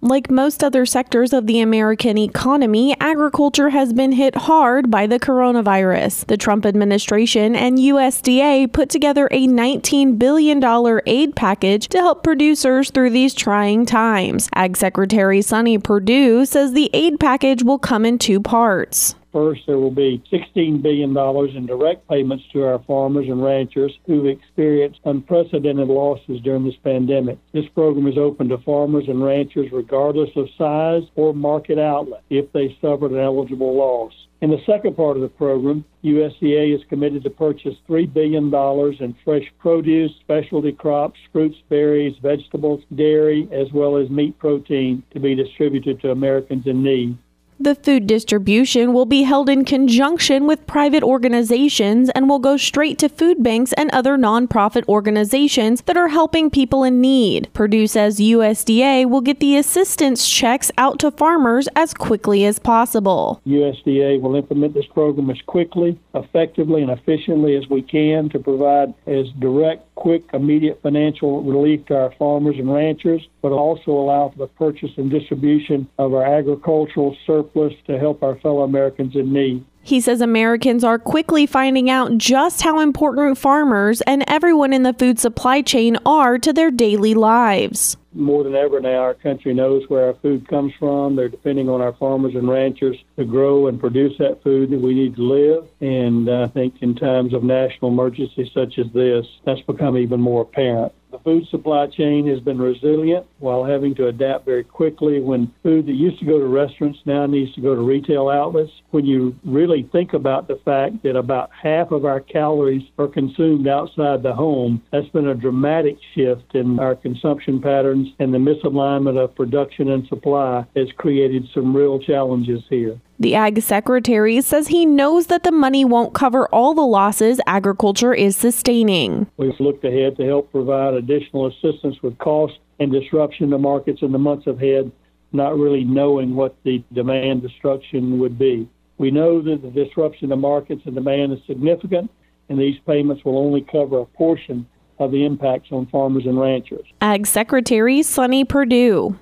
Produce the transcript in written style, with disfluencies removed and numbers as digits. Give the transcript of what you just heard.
Like most other sectors of the American economy, agriculture has been hit hard by the coronavirus. The Trump administration and USDA put together a $19 billion aid package to help producers through these trying times. Ag Secretary Sonny Perdue says the aid package will come in two parts. First, there will be $16 billion in direct payments to our farmers and ranchers who've experienced unprecedented losses during this pandemic. This program is open to farmers and ranchers regardless of size or market outlet if they suffered an eligible loss. In the second part of the program, USDA is committed to purchase $3 billion in fresh produce, specialty crops, fruits, berries, vegetables, dairy, as well as meat protein to be distributed to Americans in need. The food distribution will be held in conjunction with private organizations and will go straight to food banks and other nonprofit organizations that are helping people in need. Perdue says USDA will get the assistance checks out to farmers as quickly as possible. USDA will implement this program as quickly, effectively, and efficiently as we can to provide as direct, quick, immediate financial relief to our farmers and ranchers, but also allow for the purchase and distribution of our agricultural surplus to help our fellow Americans in need. He says Americans are quickly finding out just how important farmers and everyone in the food supply chain are to their daily lives. More than ever now, our country knows where our food comes from. They're depending on our farmers and ranchers to grow and produce that food that we need to live. And I think in times of national emergency such as this, that's become even more apparent. The food supply chain has been resilient while having to adapt very quickly when food that used to go to restaurants now needs to go to retail outlets. When you really think about the fact that about half of our calories are consumed outside the home, that's been a dramatic shift in our consumption patterns, and the misalignment of production and supply has created some real challenges here. The Ag Secretary says he knows that the money won't cover all the losses agriculture is sustaining. We've looked ahead to help provide additional assistance with cost and disruption to markets in the months ahead, not really knowing what the demand destruction would be. We know that the disruption to markets and demand is significant, and these payments will only cover a portion of the impacts on farmers and ranchers. Ag Secretary Sonny Perdue.